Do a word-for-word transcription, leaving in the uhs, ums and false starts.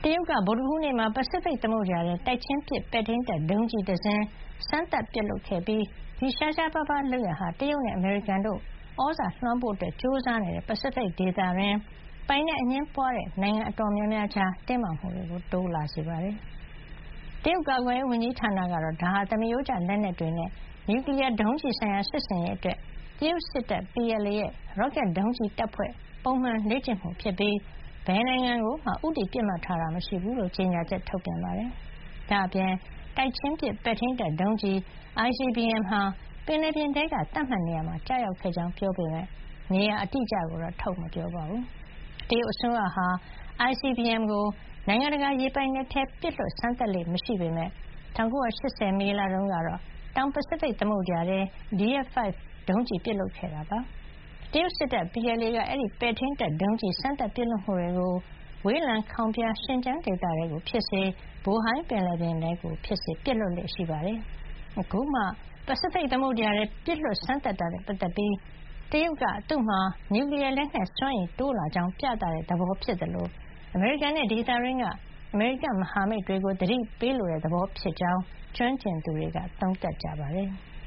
ရုတ်ကဗုဒ္ဓဟူးနေ့မှာပစိဖိတ်သမုဒ္ဒရာထဲတိုက်ချင်းပစ်ပဲ့ထိန်းတပ်ဒုံးကျည်တစင်းစမ်းသပ်ပစ်လွှတ်ခဲ့ပြီးဒီရှားရှားပါးပါးလုပ်ရပ်ဟာတရုတ်နဲ့အမေရိကန်တို့ဩဇာလွှမ်းမိုးဖို့ကြိုးစားနေတဲ့ပစိဖိတ်ဒေသတွင်းပိုင်နက်အငြင်းပွါးတဲ့နိုင်ငံအတော်များများကြားတင်းမာမှုတွေတိုးလာစေပါတယ်။တရုတ်ကာကွယ်ရေးဝန်ကြီးဌာနကတော့ဒါဟာသမရိုးကျလက်နက်တွေနဲ့နျူကလ িয়ার ဒုံးကျည်ဆိုင်ရာစစ်ဆင်ရေးအတွက်တရုတ်စစ်တပ် P L A ရဲ့ ရော့ကက်ဒုံးကျည်တပ်ဖွဲ့ပုံမှန်လေ့ကျင့်မှုဖြစ်ပြီးဘယ်နိုင်ငံကိုမှဦးတည်ပစ်မှတ်ထားတာမရှိဘူးလို့ကြေညာချက်ထုတ်ပြန်ပါတယ်။ဒါ့အပြင်တိုက်ချင်းပစ်ပဲ့ထိန်းတပ်ဒုံးကျည် I C B M ဟာပင်လယ်ပြင်ထဲကသတ်မှတ်နေရာမှာကျရောက်ခဲ့ကြောင်းပြောပေမယ့်နေရာအတိအကျကိုတော့ထုတ်မပြောပါဘူး။တရုတ်အစိုးရဟာ I C B M ကိုနိုင်ငံတကာရေပိုင်နက်ထဲပစ်လွှတ်စမ်းသပ်လေ့မရှိပေမယ့်၁၉၈၀မေလတုန်းကတော့တောင်ပစိဖိတ်သမုဒ္ဒရာထဲ D F ၅ ဒုံးကျည်ပစ်လွှတ်ခဲ့တာပါ။တရုတ်စစ်တပ် P L A ကအဲဒီပဲ့ထိန်းတပ်ဒုံးကျည်စမ်းသပ်ပစ်လွှတ်မှုတွေကိုဝေးလံခေါင်ဖျားရှင်ကျန်းဒေသထဲကိုဖြစ်စေဘိုဟိုင်းပင်လယ်ပြင်ထဲကိုဖြစ်စေပစ်လွှတ်လေ့ရှိပါတယ်။အခုမှပစိဖိတ်သမုဒ္ဒရာထဲပစ်လွှတ်စမ်းသပ်တာနဲ့ပတ်သက်ပြီးတရုတ်ကသူ့မှာနျူကလ িয়ার လက်နက်စွမ်းရည်တိုးလာကြောင်းပြသတဲ့သဘောဖြစ်သလိုအမေရိကန်နဲ့ဒေသတွင်းကအမေရိကမဟာမိတ်တွေကိုသတိပေးလိုတဲ့သဘောဖြစ်ကြောင်းကျွမ်းကျင်သူတွေကသုံးသပ်ကြပါတယ်။